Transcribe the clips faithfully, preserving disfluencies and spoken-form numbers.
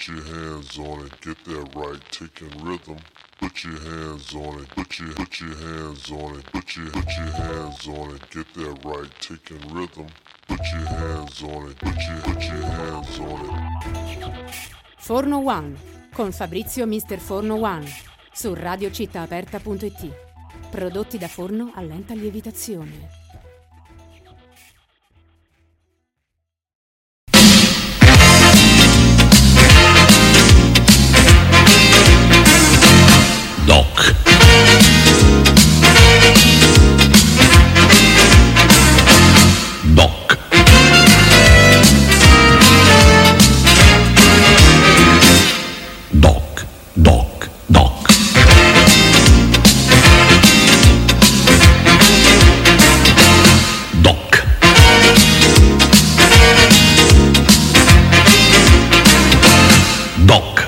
Put your hands on it, get that right, taking rhythm. Put your hands on it, put your put your hands on it, put your put your hands on it, get that right, taking rhythm. Put your hands on it, put your put your hands on it. Forno One con Fabrizio mister Forno One su radio città aperta punto it. Prodotti da forno a lenta lievitazione. Doc. Doc. Doc. Doc. Doc. Doc. Doc.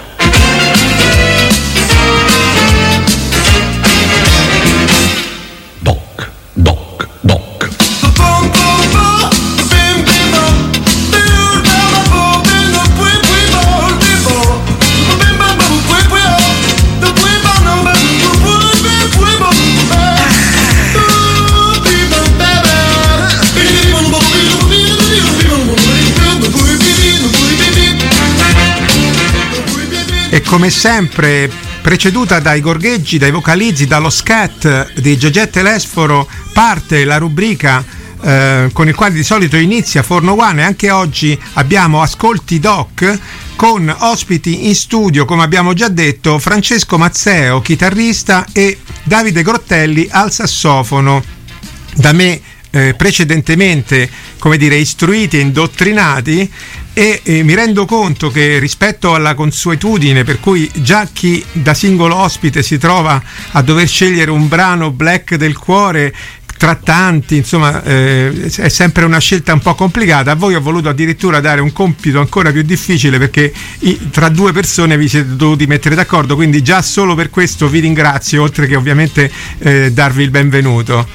E come sempre preceduta dai gorgheggi, dai vocalizzi, dallo scat di Gegè Telesforo, parte la rubrica eh, con il quale di solito inizia Forno One, e anche oggi abbiamo Ascolti Doc con ospiti in studio, come abbiamo già detto, Francesco Mazzeo, chitarrista, e Davide Grottelli al sassofono, da me eh, precedentemente, come dire, istruiti e indottrinati. E eh, mi rendo conto che rispetto alla consuetudine per cui già chi da singolo ospite si trova a dover scegliere un brano black del cuore tra tanti, insomma eh, è sempre una scelta un po' complicata, a voi ho voluto addirittura dare un compito ancora più difficile, perché i, tra due persone vi siete dovuti mettere d'accordo, quindi già solo per questo vi ringrazio, oltre che ovviamente eh, darvi il benvenuto.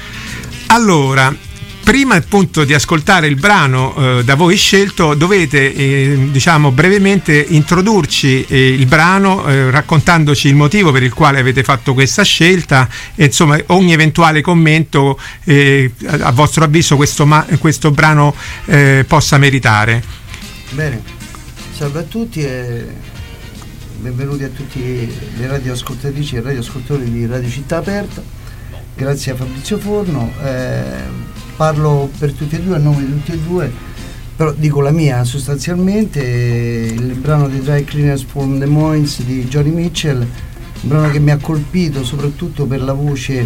Allora, prima appunto di ascoltare il brano eh, da voi scelto, dovete eh, diciamo brevemente introdurci eh, il brano, eh, raccontandoci il motivo per il quale avete fatto questa scelta, e insomma ogni eventuale commento eh, a vostro avviso questo, ma- questo brano eh, possa meritare. Bene, salve a tutti e benvenuti a tutti le radioascoltatrici e radioascoltatori di Radio Città Aperta. Grazie a Fabrizio Forno. Eh, Parlo per tutti e due, a nome di tutti e due, però dico la mia sostanzialmente. Il brano di Dry Cleaners from Des Moines di Joni Mitchell, un brano che mi ha colpito soprattutto per la voce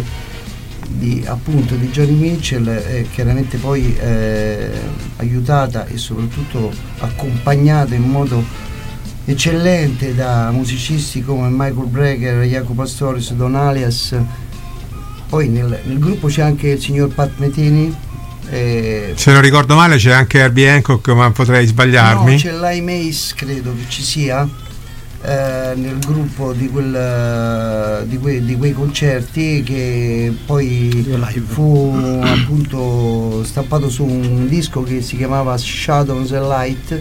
di, appunto, di Joni Mitchell, eh, chiaramente poi eh, aiutata e soprattutto accompagnata in modo eccellente da musicisti come Michael Brecker, Jacopo Pastorius, Don Alias. Poi nel, nel gruppo c'è anche il signor Pat Metheny. Eh, Se non ricordo male c'è anche Herbie Hancock, ma potrei sbagliarmi. No, c'è Lime Ace, credo che ci sia eh, nel gruppo di, quel, di, que, di quei concerti, che poi fu appunto stampato su un disco che si chiamava Shadows and Light.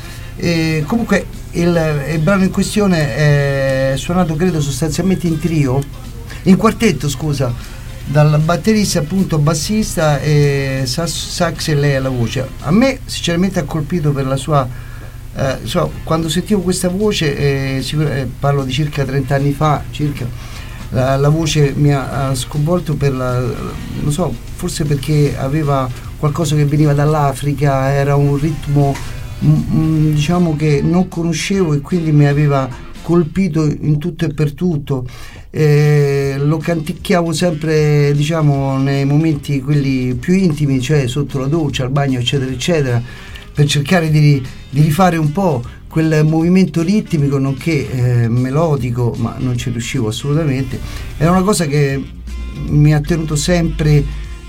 E comunque il, il brano in questione è suonato credo sostanzialmente in trio, in quartetto scusa, dal batterista appunto, bassista e sax, sax e lei alla voce. A me sinceramente ha colpito per la sua eh, so, quando sentivo questa voce, eh, sicur- eh, parlo di circa trenta anni fa circa, la, la voce mi ha, ha sconvolto per la, non so, forse perché aveva qualcosa che veniva dall'Africa, era un ritmo m- m- diciamo che non conoscevo e quindi mi aveva colpito in tutto e per tutto. Eh, lo canticchiavo sempre, diciamo, nei momenti quelli più intimi, cioè sotto la doccia, al bagno, eccetera eccetera, per cercare di, di rifare un po' quel movimento ritmico nonché eh, melodico, ma non ci riuscivo assolutamente. Era una cosa che mi ha tenuto sempre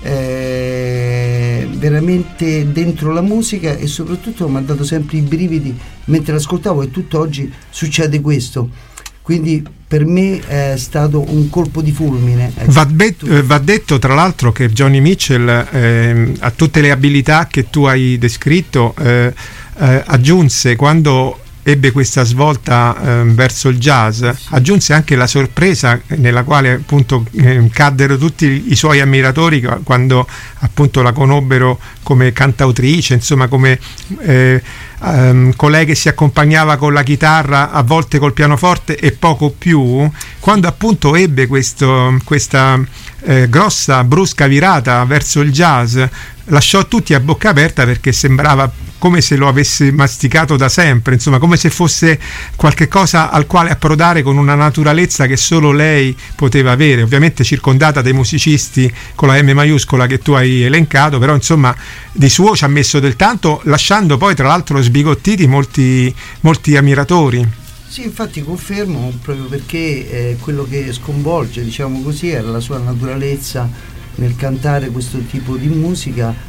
eh, veramente dentro la musica, e soprattutto mi ha dato sempre i brividi mentre l'ascoltavo, e tutt'oggi succede questo. Quindi per me è stato un colpo di fulmine. Va, be- va detto tra l'altro che Joni Mitchell eh, ha tutte le abilità che tu hai descritto, eh, eh, aggiunse quando ebbe questa svolta eh, verso il jazz, aggiunse anche la sorpresa nella quale appunto eh, caddero tutti i suoi ammiratori quando appunto la conobbero come cantautrice, insomma come eh, um, colei che si accompagnava con la chitarra, a volte col pianoforte e poco più. Quando appunto ebbe questo, questa eh, grossa brusca virata verso il jazz, lasciò tutti a bocca aperta, perché sembrava come se lo avesse masticato da sempre, insomma come se fosse qualche cosa al quale approdare con una naturalezza che solo lei poteva avere, ovviamente circondata dai musicisti con la M maiuscola che tu hai elencato, però insomma di suo ci ha messo del tanto, lasciando poi tra l'altro sbigottiti molti, molti ammiratori. Sì, infatti confermo, proprio perché eh, quello che sconvolge, diciamo così, era la sua naturalezza nel cantare questo tipo di musica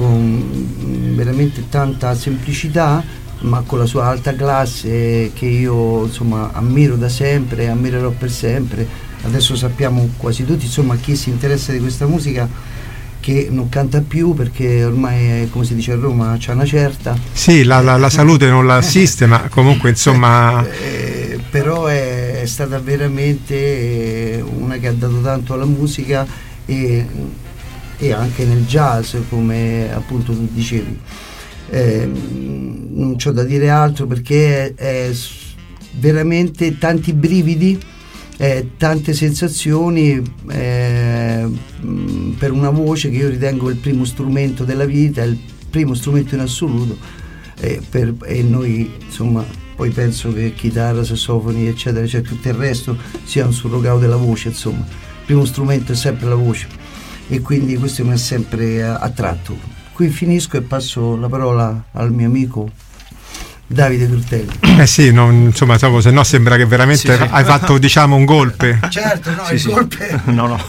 con veramente tanta semplicità, ma con la sua alta classe che io insomma ammiro da sempre e ammirerò per sempre. Adesso sappiamo quasi tutti, insomma, chi si interessa di questa musica, che non canta più perché ormai, come si dice a Roma, c'ha una certa. Sì, la, la, la salute non la assiste, ma comunque insomma eh, però è, è stata veramente una che ha dato tanto alla musica e, e anche nel jazz, come appunto tu dicevi. Eh, non c'ho da dire altro, perché è, è veramente tanti brividi, eh, tante sensazioni, eh, per una voce che io ritengo il primo strumento della vita, il primo strumento in assoluto, eh, per, e noi insomma poi penso che chitarra, sassofoni eccetera, cioè tutto il resto sia un surrogato della voce, insomma il primo strumento è sempre la voce, e quindi questo mi ha sempre attratto. Qui finisco e passo la parola al mio amico Davide Turtelli. Eh sì, non, insomma, se no sembra che veramente sì, sì. hai fatto, diciamo, un golpe. Certo, no, sì, il sì. golpe. No, no.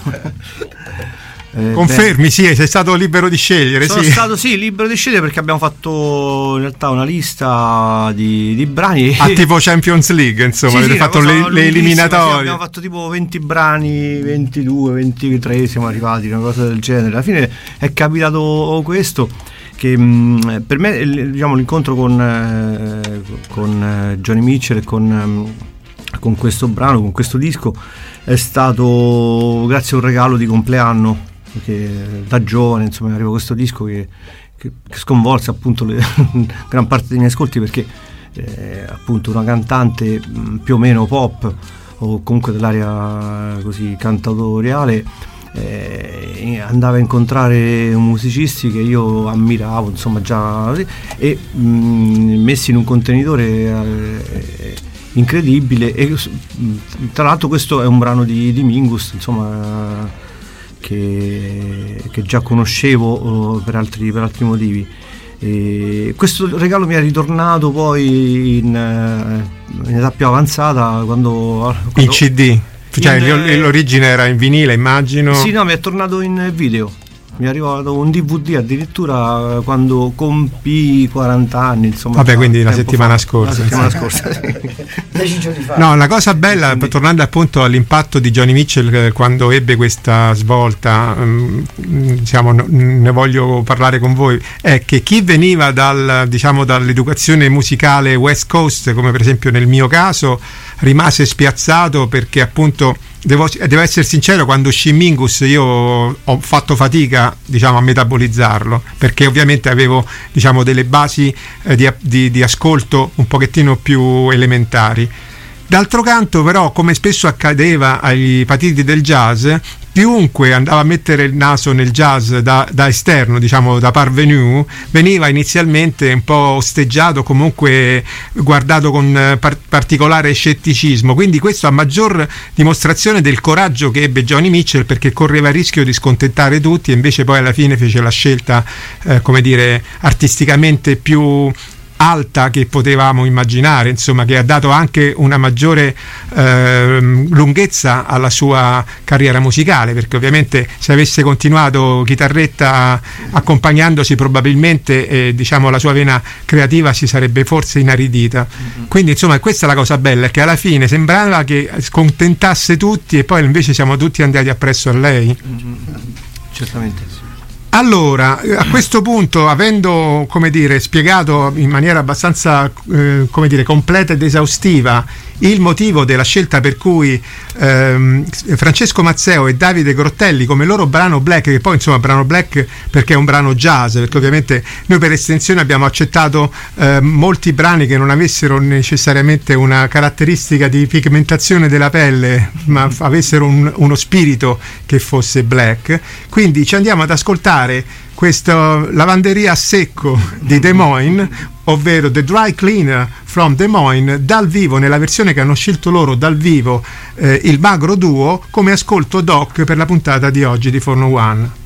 Eh, Confermi, beh. sì, sei stato libero di scegliere. Sono sì. stato sì libero di scegliere, perché abbiamo fatto in realtà una lista di, di brani. Ah, tipo Champions League, insomma, sì, avete sì, fatto le, le eliminatorie. Sì, abbiamo fatto tipo venti brani, ventidue, ventitré, siamo arrivati, una cosa del genere. Alla fine è capitato questo, che mh, per me, diciamo, l'incontro con, eh, con eh, Joni Mitchell e con, eh, con questo brano, con questo disco, è stato grazie a un regalo di compleanno, perché da giovane insomma arriva questo disco che, che, che sconvolse appunto le, gran parte dei miei ascolti, perché eh, appunto una cantante mh, più o meno pop, o comunque dell'area così cantautoriale, eh, andava a incontrare musicisti che io ammiravo, insomma, già, e mh, messi in un contenitore eh, incredibile. E tra l'altro questo è un brano di, di Mingus, insomma, che, che già conoscevo uh, per altri, per altri motivi. E questo regalo mi è ritornato poi in, uh, in età più avanzata, quando, quando in C D, cioè in, l'origine era in vinile, immagino. Sì, no, mi è tornato in video. Mi è arrivato un D V D addirittura quando compì quaranta anni, insomma. Vabbè, quindi la settimana fa, scorsa. La settimana scorsa, sì. Dieci giorni fa. No, la cosa bella, quindi, tornando appunto all'impatto di Joni Mitchell quando ebbe questa svolta, um, diciamo, ne voglio parlare con voi, è che chi veniva dal, diciamo, dall'educazione musicale West Coast, come per esempio nel mio caso, rimase spiazzato, perché appunto devo, devo essere sincero, quando uscì Mingus io ho fatto fatica, diciamo, a metabolizzarlo, perché ovviamente avevo, diciamo, delle basi eh, di, di, di ascolto un pochettino più elementari. D'altro canto però, come spesso accadeva ai patiti del jazz, chiunque andava a mettere il naso nel jazz da, da esterno, diciamo da parvenu, veniva inizialmente un po' osteggiato, comunque guardato con par- particolare scetticismo. Quindi questo a maggior dimostrazione del coraggio che ebbe Joni Mitchell, perché correva il rischio di scontentare tutti, e invece poi alla fine fece la scelta, eh, come dire, artisticamente più alta che potevamo immaginare, insomma, che ha dato anche una maggiore eh, lunghezza alla sua carriera musicale, perché ovviamente se avesse continuato chitarretta accompagnandosi, probabilmente eh, diciamo la sua vena creativa si sarebbe forse inaridita. Mm-hmm. Quindi insomma questa è la cosa bella, che alla fine sembrava che scontentasse tutti e poi invece siamo tutti andati appresso a lei. Mm-hmm. Certamente sì. Allora, a questo punto, avendo, come dire, spiegato in maniera abbastanza eh, come dire, completa ed esaustiva il motivo della scelta per cui ehm, Francesco Mazzeo e Davide Grottelli come loro brano Black, che poi insomma brano Black perché è un brano jazz, perché ovviamente noi per estensione abbiamo accettato eh, molti brani che non avessero necessariamente una caratteristica di pigmentazione della pelle, ma avessero un, uno spirito che fosse black. Quindi ci andiamo ad ascoltare questa lavanderia a secco di Des Moines, ovvero The Dry Cleaner from Des Moines, dal vivo, nella versione che hanno scelto loro dal vivo, eh, il Magro Duo, come ascolto doc per la puntata di oggi di Forno One.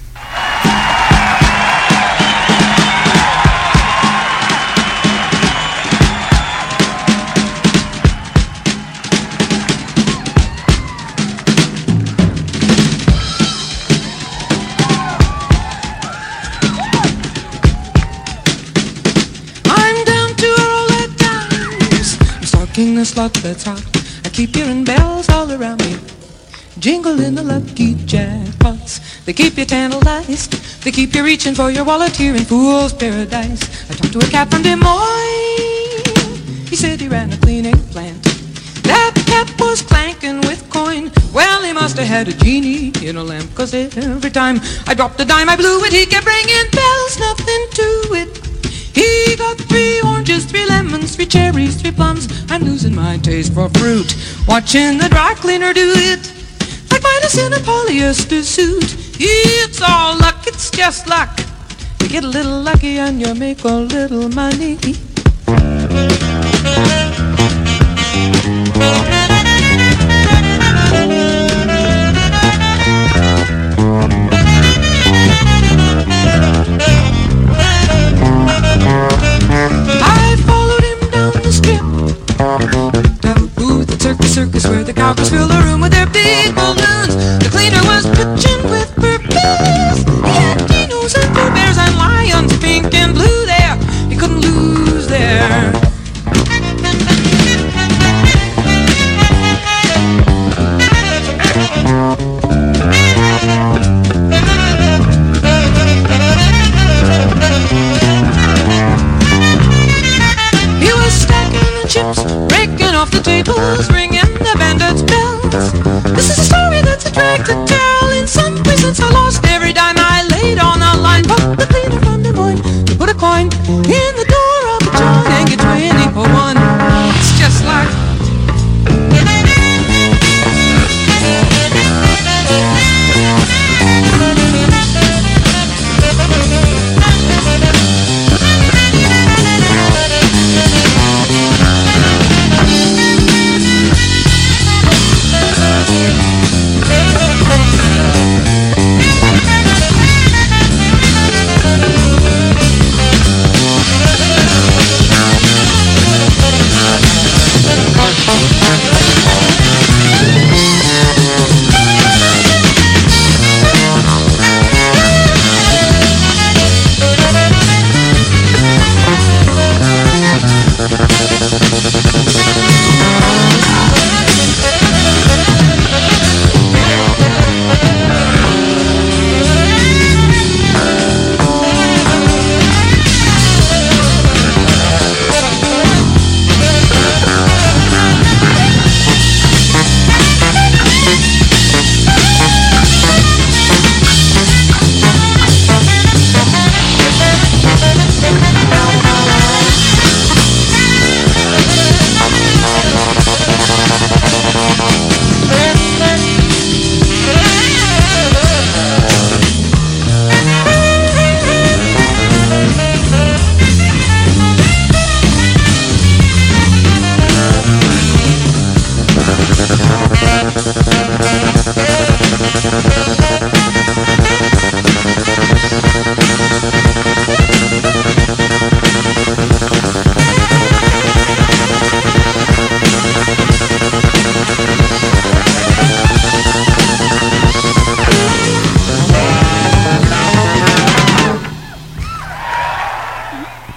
The slot that's hot. I keep hearing bells all around me, jingling the lucky jackpots. They keep you tantalized, they keep you reaching for your wallet here in Fool's Paradise. I talked to a cat from Des Moines, he said he ran a cleaning plant. That cat was clanking with coin, well he must have had a genie in a lamp, cause every time I dropped a dime I blew it, he kept ringing bells, nothing to it. He got three oranges, three lemons, three cherries, three plums. I'm losing my taste for fruit, watching the dry cleaner do it, like minus in a polyester suit. It's all luck, it's just luck. You get a little lucky and you make a little money. I followed him down the strip, to a booth at Circus Circus where the cowgirls fill the room with their big balloons. The cleaner was pitching with purpose. He had dinos and Pooh Bears and lions, pink and blue there. He couldn't lose there. Chips breaking off the tables, ringing the bandits' bells. This is a story that's a drag to tell. In some prisons I lost every dime I laid on the line, but the cleaner from Des Moines put a coin in the door of the joint and get twenty for one. It's just like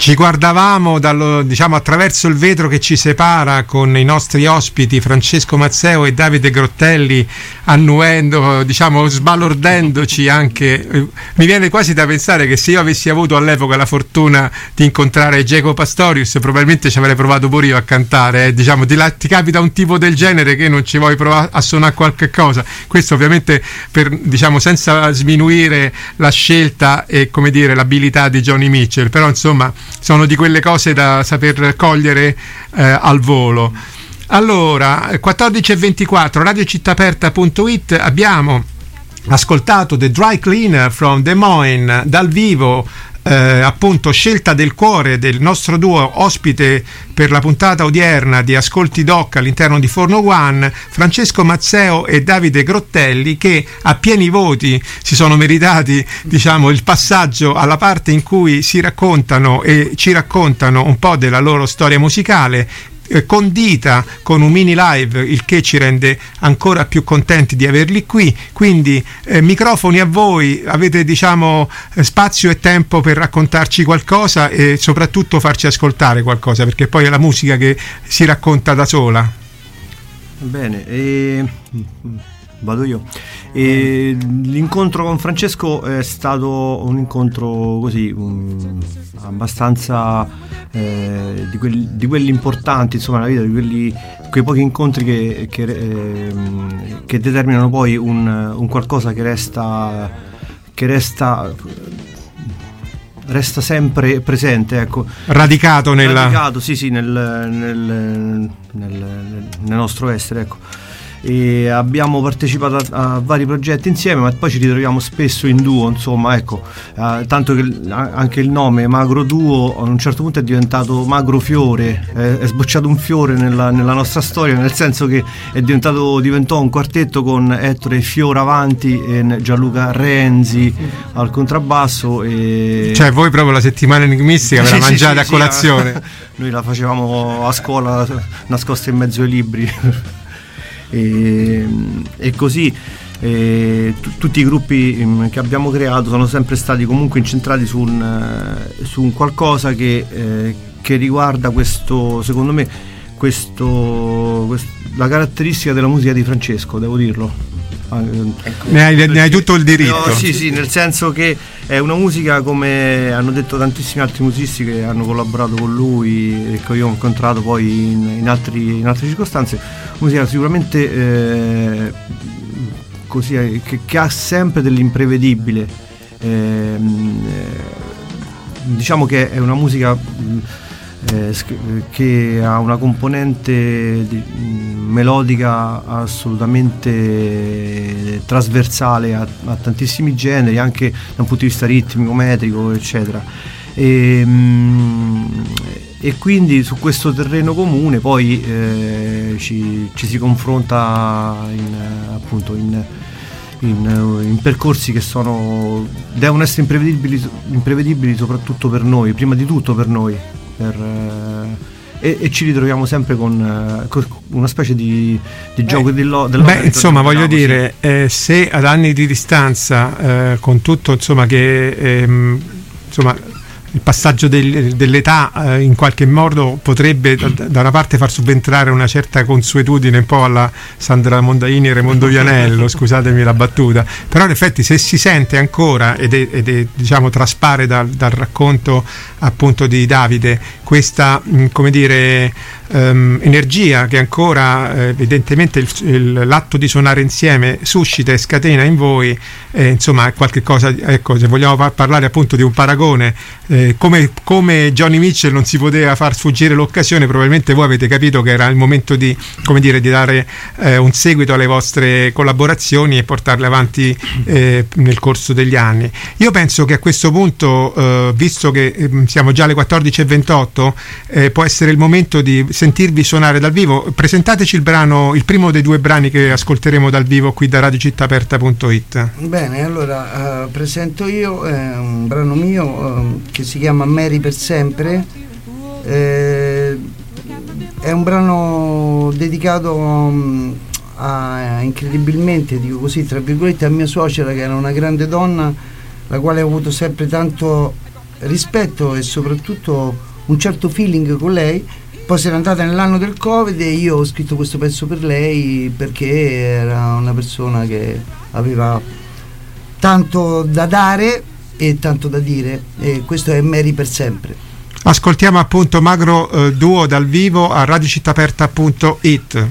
ci guardavamo dallo, diciamo, attraverso il vetro che ci separa con i nostri ospiti Francesco Mazzeo e Davide Grottelli, annuendo, diciamo, sbalordendoci anche. Mi viene quasi da pensare che se io avessi avuto all'epoca la fortuna di incontrare Jaco Pastorius, probabilmente ci avrei provato pure io a cantare, eh. Diciamo, ti, la, ti capita un tipo del genere che non ci vuoi provare a suonare qualche cosa. Questo ovviamente per, diciamo, senza sminuire la scelta e, come dire, l'abilità di Johnny Mitchell, però insomma sono di quelle cose da saper cogliere eh, al volo. Allora, quattordici e ventiquattro, radio città aperta punto it, abbiamo ascoltato The Dry Cleaner from Des Moines dal vivo, eh, appunto scelta del cuore del nostro duo ospite per la puntata odierna di Ascolti Doc all'interno di Forno One, Francesco Mazzeo e Davide Grottelli, che a pieni voti si sono meritati, diciamo, il passaggio alla parte in cui si raccontano e ci raccontano un po' della loro storia musicale, condita con un mini live, il che ci rende ancora più contenti di averli qui. Quindi eh, microfoni a voi, avete, diciamo, spazio e tempo per raccontarci qualcosa e soprattutto farci ascoltare qualcosa, perché poi è la musica che si racconta da sola. Bene, e... vado io. E l'incontro con Francesco è stato un incontro così um, abbastanza eh, di, quelli, di quelli importanti, insomma, nella vita, di quelli, quei pochi incontri che, che, eh, che determinano poi un, un qualcosa che resta che resta resta sempre presente, ecco, radicato nella radicato, sì, sì, nel, nel, nel, nel, nel nostro essere, ecco. E abbiamo partecipato a, a vari progetti insieme, ma poi ci ritroviamo spesso in duo, insomma, ecco, uh, tanto che anche il nome Magro Duo a un certo punto è diventato Magro Fiore, è, è sbocciato un fiore nella, nella nostra storia, nel senso che è diventato diventò un quartetto con Ettore Fioravanti e Gianluca Renzi al contrabbasso, e cioè voi proprio la settimana enigmistica ve la sì, mangiate sì, a sì, colazione. Sì, noi la facevamo a scuola nascosta in mezzo ai libri. E, e così e t- tutti i gruppi mh, che abbiamo creato sono sempre stati comunque incentrati su un, uh, su un qualcosa che, eh, che riguarda questo, secondo me, questo, quest- la caratteristica della musica di Francesco, devo dirlo. Ecco. Ne, hai, ne hai tutto il diritto. No, sì, sì, nel senso che è una musica, come hanno detto tantissimi altri musicisti che hanno collaborato con lui e che io ho incontrato poi in, in, altri, in altre circostanze, musica sicuramente eh, così, che, che ha sempre dell'imprevedibile, eh, diciamo che è una musica eh, che ha una componente di, melodica assolutamente trasversale a, a tantissimi generi, anche da un punto di vista ritmico, metrico, eccetera, e, e quindi su questo terreno comune poi eh, ci, ci si confronta in, appunto in, in, in percorsi che sono devono essere imprevedibili, imprevedibili soprattutto per noi, prima di tutto per noi, per, eh, e, e ci ritroviamo sempre con, uh, con una specie di, di gioco eh, dello, dello beh, insomma, voglio dire, eh, se ad anni di distanza, eh, con tutto, insomma, che ehm, insomma il passaggio del, dell'età eh, in qualche modo potrebbe da, da una parte far subentrare una certa consuetudine un po' alla Sandra Mondaini e Raimondo Vianello, scusatemi la battuta, però in effetti se si sente ancora ed è, ed è diciamo traspare dal, dal racconto appunto di Davide questa mh, come dire Um, energia che ancora eh, evidentemente il, il, l'atto di suonare insieme suscita e scatena in voi, eh, insomma è qualche cosa, ecco, se vogliamo par- parlare appunto di un paragone, eh, come, come Johnny Mitchell non si poteva far sfuggire l'occasione, probabilmente voi avete capito che era il momento di, come dire, di dare eh, un seguito alle vostre collaborazioni e portarle avanti eh, nel corso degli anni. Io penso che a questo punto, eh, visto che eh, siamo già alle quattordici e ventotto, eh, può essere il momento di sentirvi suonare dal vivo. Presentateci il brano, il primo dei due brani che ascolteremo dal vivo qui da radio città aperta punto it. Bene, allora uh, presento io eh, un brano mio uh, che si chiama Mary per sempre. Eh, è un brano dedicato um, a, incredibilmente, dico così tra virgolette, a mia suocera, che era una grande donna, la quale ho avuto sempre tanto rispetto e soprattutto un certo feeling con lei. Poi si era andata nell'anno del Covid e io ho scritto questo pezzo per lei perché era una persona che aveva tanto da dare e tanto da dire, e questo è Mary per sempre. Ascoltiamo appunto Magro eh, Duo dal vivo a radio città aperta punto it.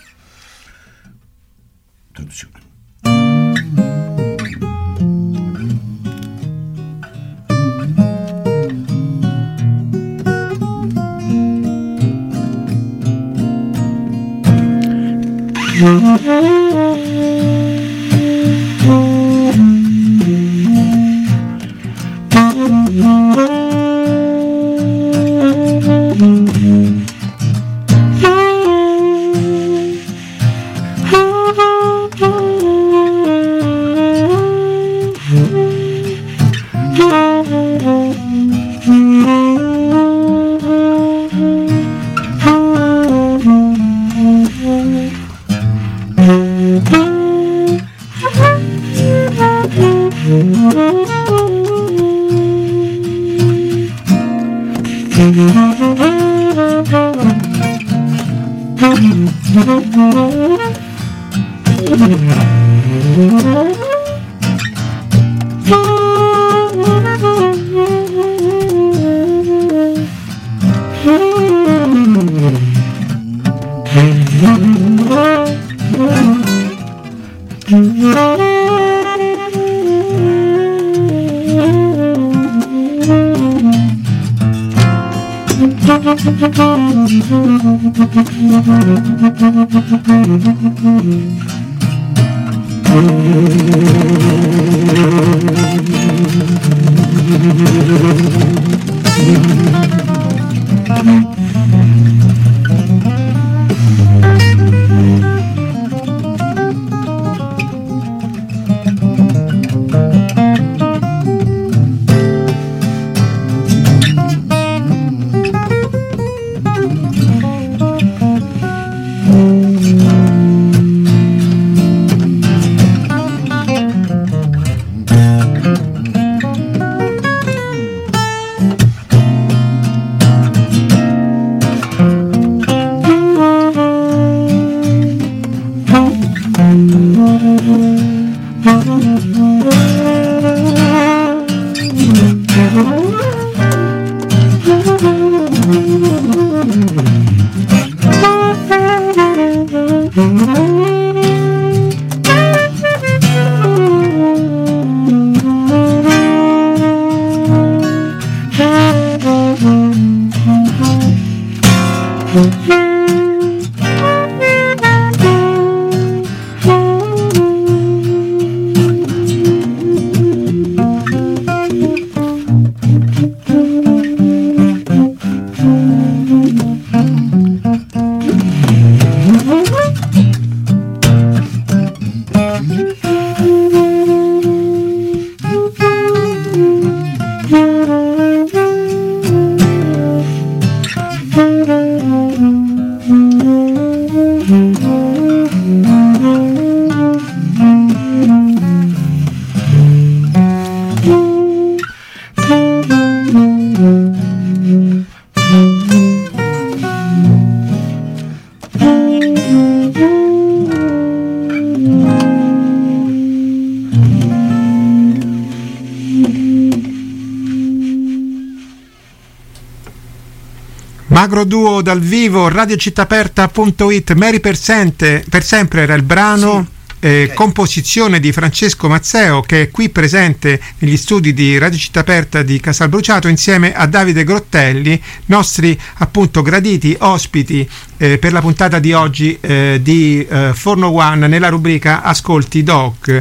Magro Duo dal vivo, radio città aperta punto it. Mary per, sente, per sempre era il brano, sì. eh, okay. Composizione di Francesco Mazzeo, che è qui presente negli studi di Radio Città Aperta di Casalbruciato insieme a Davide Grottelli, nostri appunto graditi ospiti eh, per la puntata di oggi eh, di eh, Forno One nella rubrica Ascolti Doc.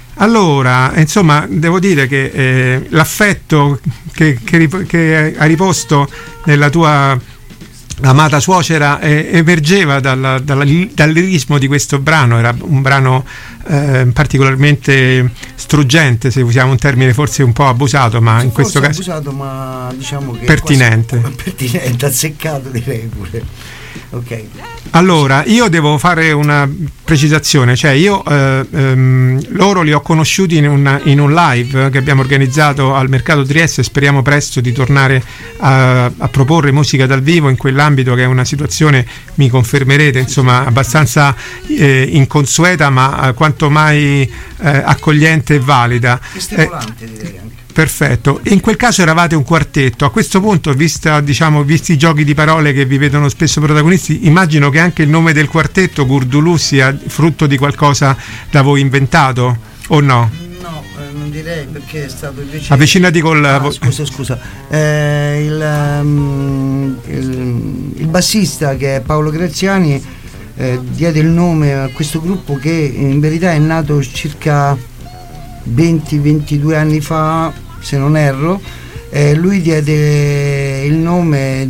Allora, insomma, devo dire che eh, l'affetto che, che, che hai riposto nella tua amata suocera eh, emergeva dalla, dalla, dal lirismo di questo brano. Era un brano eh, particolarmente struggente, se usiamo un termine forse un po' abusato, ma in questo caso abusato, ma diciamo che pertinente, pertinente, azzeccato direi pure. Ok. Allora, io devo fare una precisazione, cioè io eh, ehm, loro li ho conosciuti in, una, in un live che abbiamo organizzato al Mercato Trieste, speriamo presto di tornare a, a proporre musica dal vivo in quell'ambito, che è una situazione, mi confermerete, insomma abbastanza eh, inconsueta, ma quanto mai eh, accogliente e valida. E stimolante, eh, direi anche. Perfetto, in quel caso eravate un quartetto. A questo punto, vista, diciamo, visti i giochi di parole che vi vedono spesso protagonisti, immagino che anche il nome del quartetto, Gurdulù, sia frutto di qualcosa da voi inventato, o no? No, eh, non direi, perché è stato invece... Avvicinati col... Ah, scusa, scusa. Eh, il, um, il, il bassista, che è Paolo Graziani, eh, diede il nome a questo gruppo, che in verità è nato circa venti ventidue anni fa, se non erro. Eh, lui diede il nome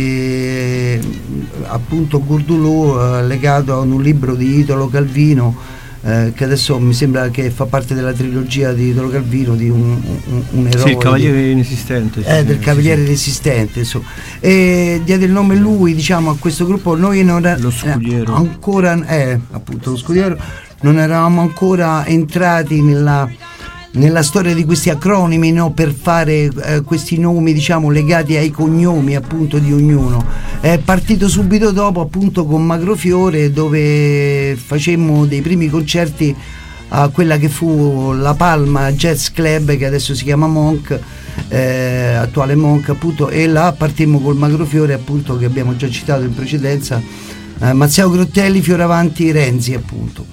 di appunto Gurdulù, eh, legato a un libro di Italo Calvino, eh, che adesso mi sembra che fa parte della trilogia di Italo Calvino, di un, un, un eroe, sì, il Cavaliere di, Inesistente, sì, eh, sì, del Cavaliere sì, Inesistente, insomma. E diede il nome lui, diciamo, a questo gruppo. Noi non era, lo scudiero eh, ancora eh, appunto lo scudiero, non eravamo ancora entrati nella nella storia di questi acronimi, no, per fare eh, questi nomi, diciamo, legati ai cognomi appunto di ognuno. È partito subito dopo, appunto, con Magrofiore, dove facemmo dei primi concerti a quella che fu la Palma Jazz Club, che adesso si chiama Monk, eh, attuale Monk appunto, e là partimmo col Magrofiore, appunto, che abbiamo già citato in precedenza, eh, Mazzeo Grottelli, Fioravanti, Renzi, appunto.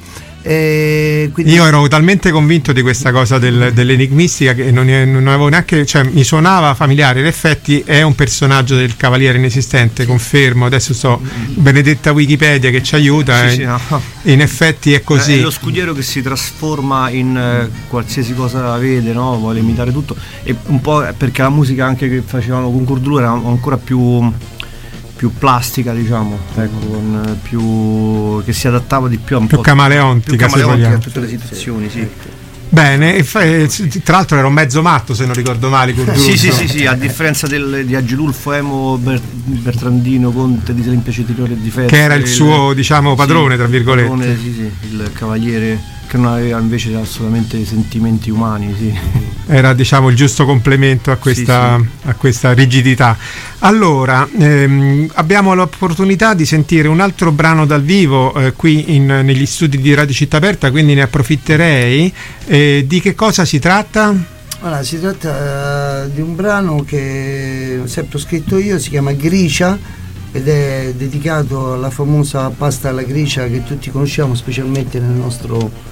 Eh, quindi... Io ero talmente convinto di questa cosa del, dell'enigmistica che non, non avevo neanche, cioè mi suonava familiare. In effetti è un personaggio del Cavaliere Inesistente, confermo. Adesso so, benedetta Wikipedia che ci aiuta, sì, sì, no. In effetti è così. È lo scudiero che si trasforma in eh, qualsiasi cosa vede, no? Vuole imitare tutto, e un po' perché la musica anche che facevamo con Gurdulù era ancora più più plastica, diciamo, ecco, con più, che si adattava di più a un più po' camaleontica, più camaleontica a tutte le situazioni, sì. Bene, e fa, e, tra l'altro era un mezzo matto, se non ricordo male. Sì, sì, sì, sì, a differenza del, di Agilulfo Emo Ber, Bertrandino, conte di Sempia Cetitore di Festa, che era il suo, diciamo, padrone, sì, tra virgolette. Padrone, sì, sì, il cavaliere che non aveva invece assolutamente sentimenti umani, sì. Era, diciamo, il giusto complemento a questa, sì, sì. a questa rigidità. Allora, ehm, abbiamo l'opportunità di sentire un altro brano dal vivo eh, qui in, negli studi di Radio Città Aperta, quindi ne approfitterei. Eh, di che cosa si tratta? Allora, si tratta uh, di un brano che ho sempre scritto io, si chiama Gricia, ed è dedicato alla famosa pasta alla gricia che tutti conosciamo, specialmente nel nostro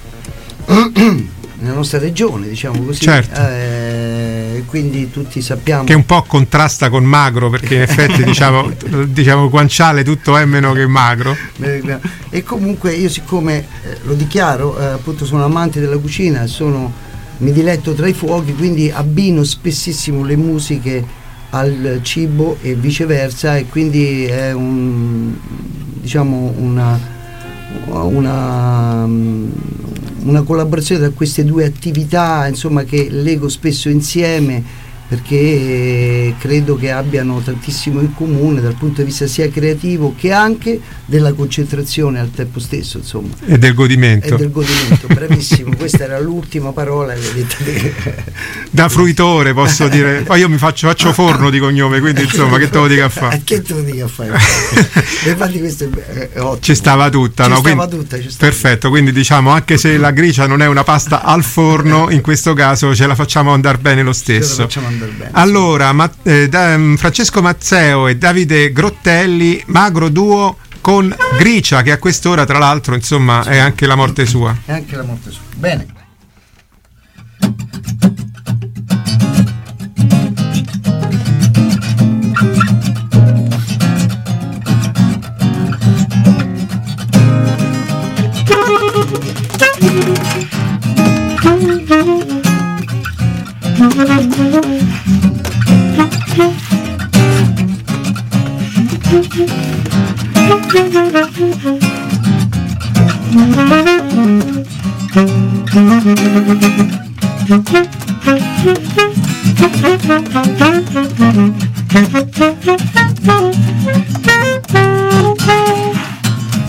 nella nostra regione, diciamo così. Certo. Eh, quindi tutti sappiamo che un po' contrasta con magro, perché in effetti diciamo, diciamo guanciale tutto è meno che magro. E comunque io, siccome eh, lo dichiaro, eh, appunto sono amante della cucina, sono, mi diletto tra i fuochi, quindi abbino spessissimo le musiche al cibo e viceversa, e quindi è un, diciamo, una una una collaborazione tra queste due attività, insomma, che lego spesso insieme, perché credo che abbiano tantissimo in comune dal punto di vista sia creativo che anche della concentrazione al tempo stesso, insomma, e del godimento. E del godimento, bravissimo. Questa era l'ultima parola che da fruitore, posso dire. Poi io mi faccio, faccio forno di cognome, quindi insomma, che te lo dica a fare? Che te lo dica a fare? Infatti questo è ottimo. Ci stava tutta, ci no? Stava quindi, tutta, ci stava perfetto, tutta. Quindi diciamo, anche se la gricia non è una pasta al forno, in questo caso ce la facciamo andare bene lo stesso. Bene, allora, sì. ma, eh, da, Francesco Mazzeo e Davide Grottelli, Magro Duo con Gricia, che a quest'ora tra l'altro, insomma, sì, è anche la morte sua. È anche la morte sua. Bene.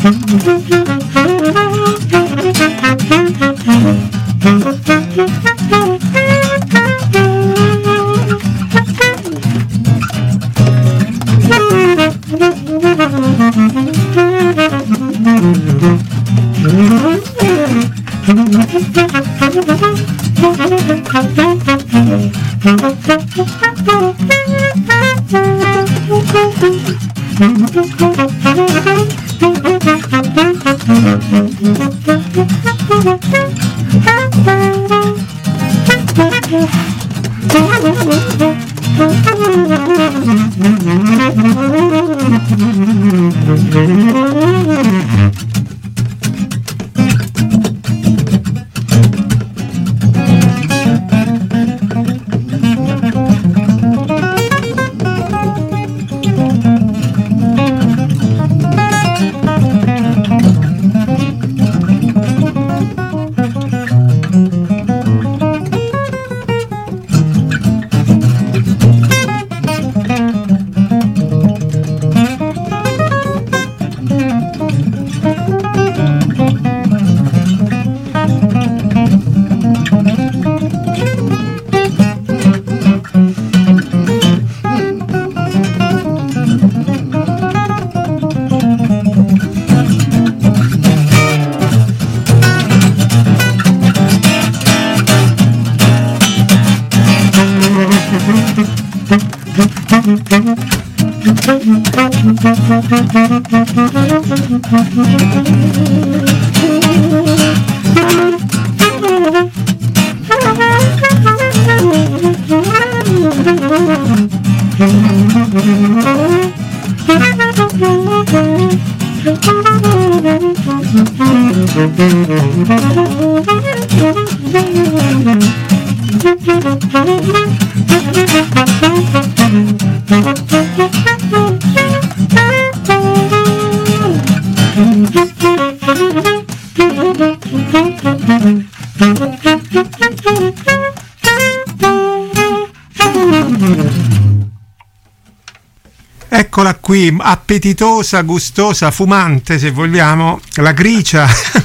Eccola qui, appetitosa, gustosa, fumante se vogliamo, la gricia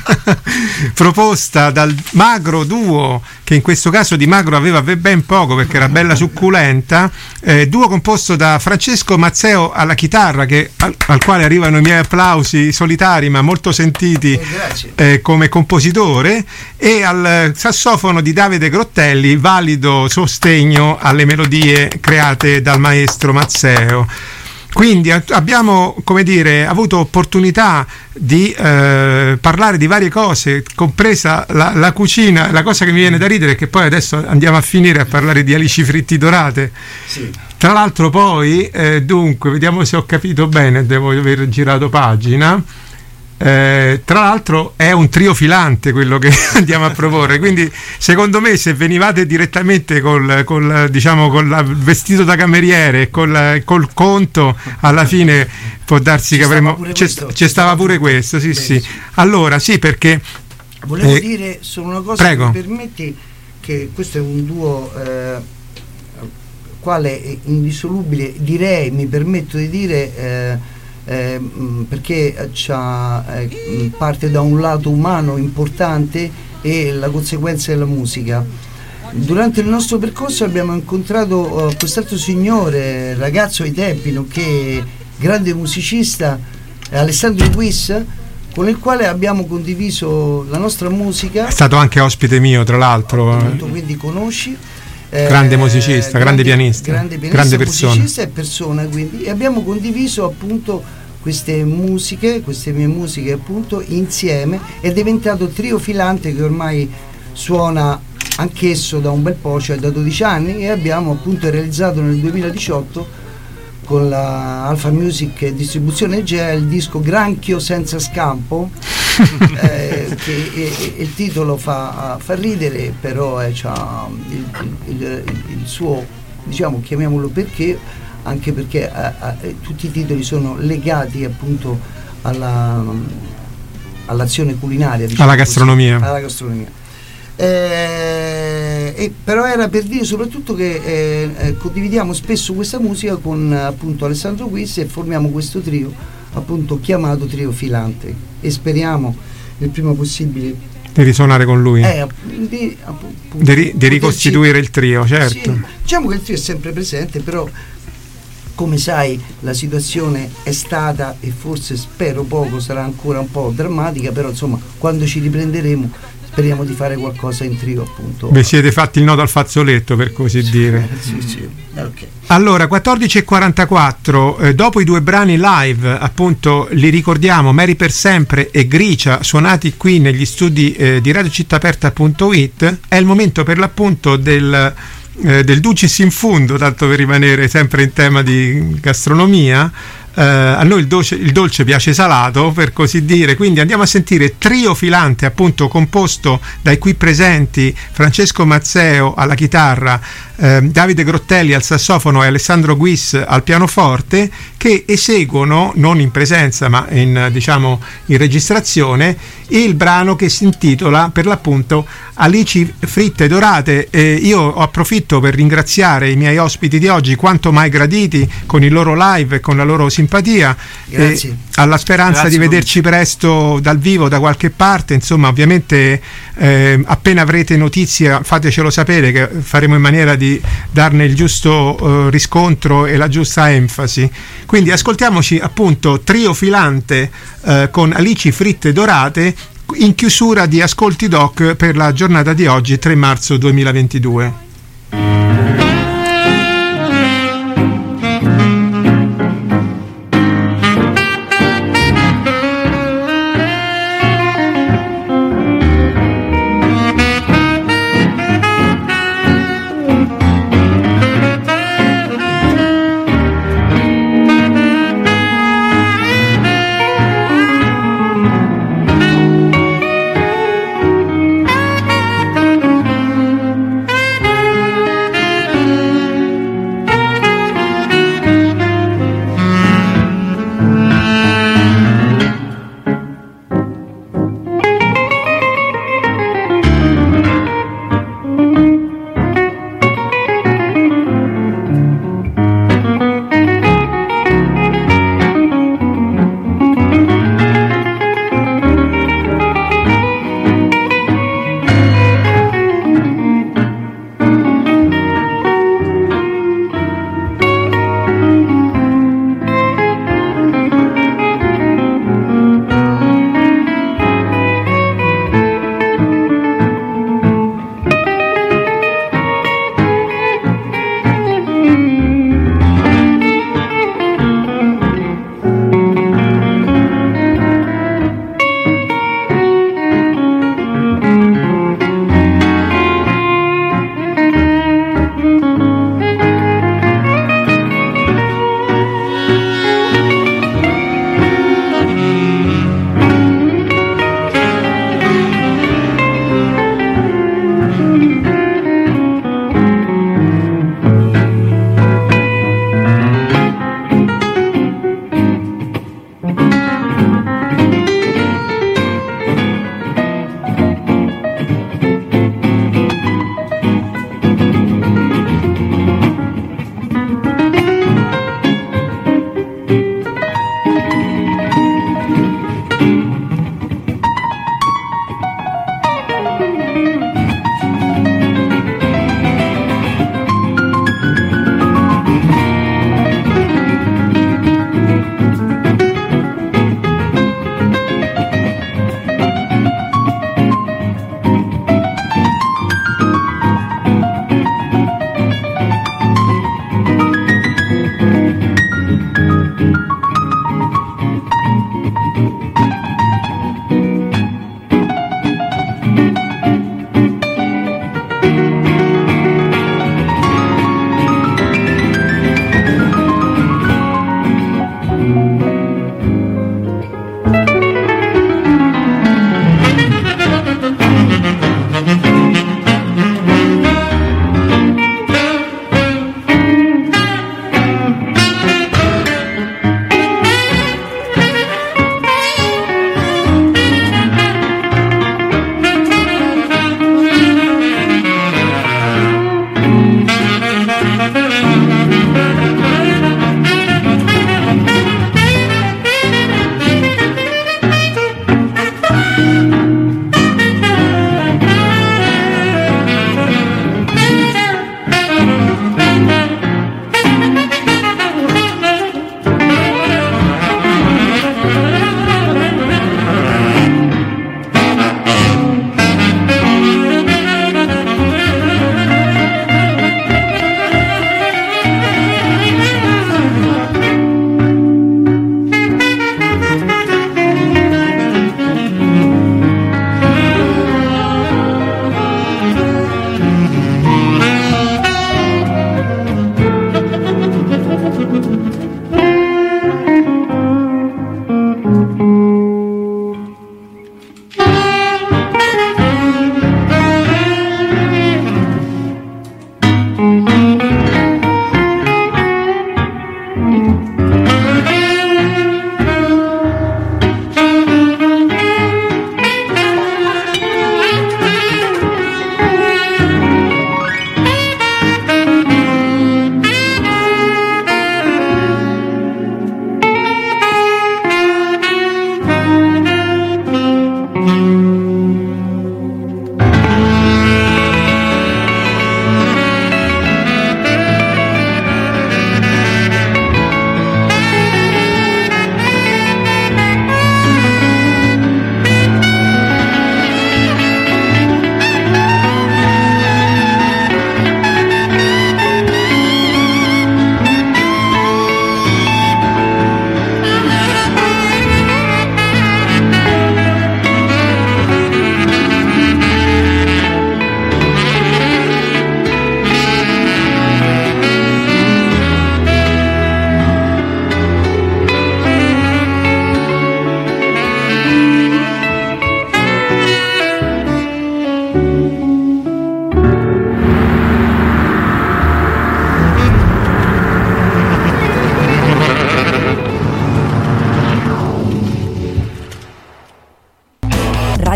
proposta dal Magro Duo, che in questo caso di magro aveva ben poco perché era bella succulenta, eh, duo composto da Francesco Mazzeo alla chitarra, che, al, al quale arrivano i miei applausi solitari ma molto sentiti eh, come compositore, e al sassofono di Davide Grottelli, valido sostegno alle melodie create dal maestro Mazzeo. Quindi abbiamo, come dire, avuto opportunità di eh, parlare di varie cose, compresa la, la cucina. La cosa che mi viene da ridere è che poi adesso andiamo a finire a parlare di alici fritti dorate. Sì. Tra l'altro poi, eh, dunque, vediamo se ho capito bene, devo aver girato pagina. Eh, tra l'altro è un trio filante quello che andiamo a proporre, quindi secondo me se venivate direttamente col, col diciamo col vestito da cameriere e col, col conto, alla fine può darsi ci che avremo c'è, c'è stava pure questo, sì. Sì. Allora sì, perché volevo eh, dire solo una cosa, prego. Se mi permetti, che questo è un duo eh, quale è indissolubile, direi, mi permetto di dire eh, Eh, perché c'ha, eh, parte da un lato umano importante e la conseguenza della musica. Durante il nostro percorso abbiamo incontrato eh, quest'altro signore, ragazzo ai tempi, nonché grande musicista, Alessandro Guis, con il quale abbiamo condiviso la nostra musica. È stato anche ospite mio, tra l'altro. Appunto, quindi conosci. Eh, grande musicista, grande, grande pianista, grande, pianista, grande persona. Musicista e persona, quindi, e abbiamo condiviso appunto queste musiche, queste mie musiche appunto insieme, è diventato Trio Filante, che ormai suona anch'esso da un bel po', cioè da dodici anni, e abbiamo appunto realizzato nel duemiladiciotto con la Alfa Music Distribuzione Egea il disco Granchio senza scampo. eh, che eh, il titolo fa, fa ridere, però eh, c'ha il, il, il, il suo, diciamo, chiamiamolo perché, anche perché eh, eh, tutti i titoli sono legati appunto alla, all'azione culinaria, diciamo, alla gastronomia, così, alla gastronomia. Eh, e però era per dire soprattutto che eh, eh, condividiamo spesso questa musica con appunto Alessandro Guis e formiamo questo trio appunto chiamato Trio Filante, e speriamo il prima possibile di risuonare con lui, eh, di, appunto, di, ri, di ricostituire il trio, certo. Sì, diciamo che il trio è sempre presente, però come sai la situazione è stata, e forse spero poco sarà ancora un po' drammatica, però insomma quando ci riprenderemo speriamo di fare qualcosa in trio, appunto. Vi siete fatti il nodo al fazzoletto, per così sì, dire. Sì, sì. Okay. Allora, quattordici e quarantaquattro, eh, dopo i due brani live, appunto, li ricordiamo, Mary per sempre e Gricia, suonati qui negli studi eh, di radio città aperta punto it, è il momento per l'appunto del, eh, del Ducis in fundo, tanto per rimanere sempre in tema di gastronomia. Uh, a noi il dolce, il dolce piace salato, per così dire, quindi andiamo a sentire Trio Filante, appunto composto dai qui presenti Francesco Mazzeo alla chitarra, uh, Davide Grottelli al sassofono e Alessandro Guis al pianoforte, che eseguono, non in presenza ma in, diciamo, in registrazione, il brano che si intitola per l'appunto Alici fritte dorate. Eh, io approfitto per ringraziare i miei ospiti di oggi, quanto mai graditi con il loro live e con la loro simpatia. Grazie. Eh, alla speranza Grazie, di vederci presto dal vivo da qualche parte, insomma, ovviamente eh, appena avrete notizie fatecelo sapere, che faremo in maniera di darne il giusto eh, riscontro e la giusta enfasi. Quindi ascoltiamoci appunto Trio Filante eh, con Alici fritte dorate, in chiusura di Ascolti Doc per la giornata di oggi, tre marzo duemilaventidue. Thank you.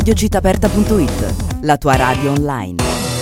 radiocittaaperta punto it, la tua radio online.